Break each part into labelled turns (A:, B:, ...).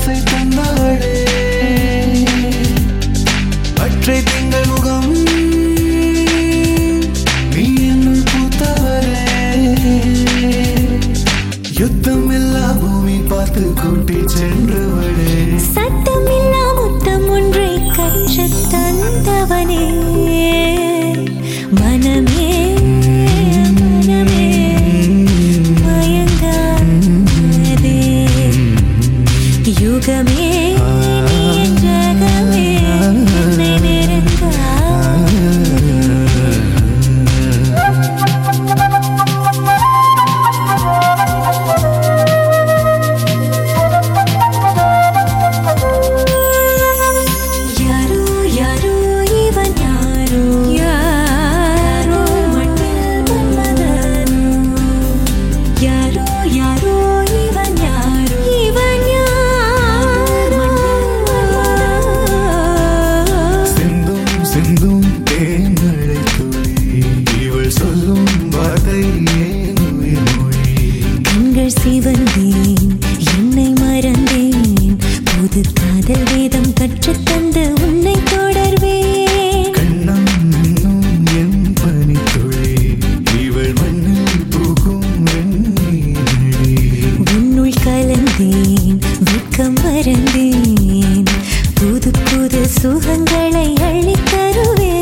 A: ஆசை தந்தாளே பற்றை திங்கள் முகம் நீ என்னுள் பூத்தவளே யுத்தம் இல்லா பூமி பார்த்து கூட்டி சென்றவளே
B: சத்தமில்லா முத்தம் ஒன்றை கற்றுத் தந்தவனே மனமே யுகமே ஜகமே என்னை நெருங்கா யாரோ யாரோ இவன் யாரோ யாரோ மண்ணில் வந்ததனோ யாரோ யாரோ இவன் யாரோ இவன்
A: சிந்தும் தேன்மழை துளி இவள் சொல்லும் வார்த்தை மொழி
B: கண்கள் சிவந்தேன் என்னை மறந்தேன் புது காதல் வேதம் கற்றுத் தந்து உன்னை தொடர்வேன்
A: கண்ணம் இன்னும் என் பனித்துளி இவள் மண்ணில் பூக்கும் வெண்ணீரடி
B: உன்னுள் கலந்தேன் வெட்கம் மறந்தேன் புது புது சுகங்களை அள்ளித் தருவேன்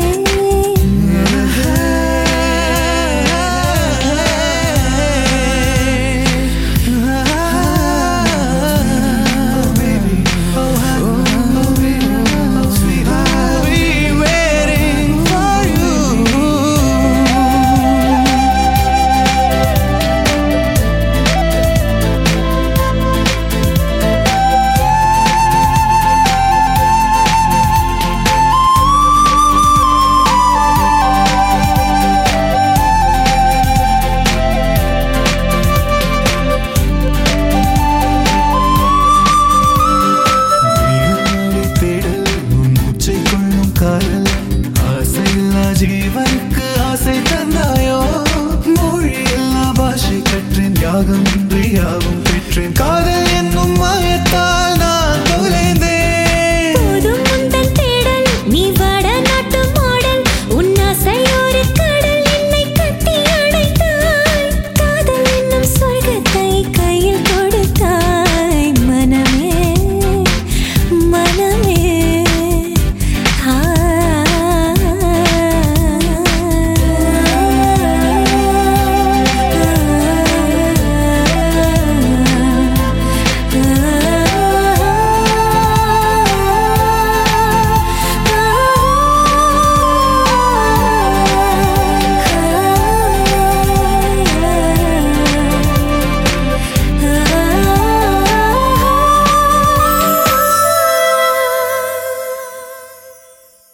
B: ஜீவனுக்கு ஆசை தந்தாயோ மொழி எல்லா பாஷை கற்றேன் யாகம் இன்றி யாவும் பெற்றேன் காதல் என்ன